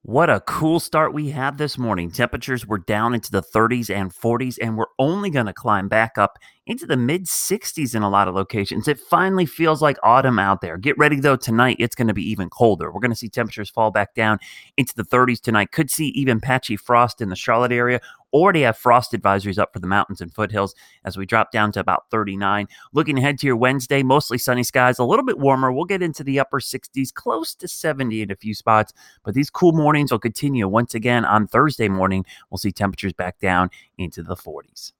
What a cool start we had this morning. Temperatures were down into the 30s and 40s, and we're only going to climb back up into the mid 60s in a lot of locations. It finally feels like autumn out there. Get ready, though, tonight it's going to be even colder. We're going to see temperatures fall back down into the 30s tonight. Could see even patchy frost in the Charlotte area. Already have frost advisories up for the mountains and foothills as we drop down to about 39. Looking ahead to your Wednesday, mostly sunny skies, a little bit warmer. We'll get into the upper 60s, close to 70 in a few spots. But these cool mornings will continue once again on Thursday morning. We'll see temperatures back down into the 40s.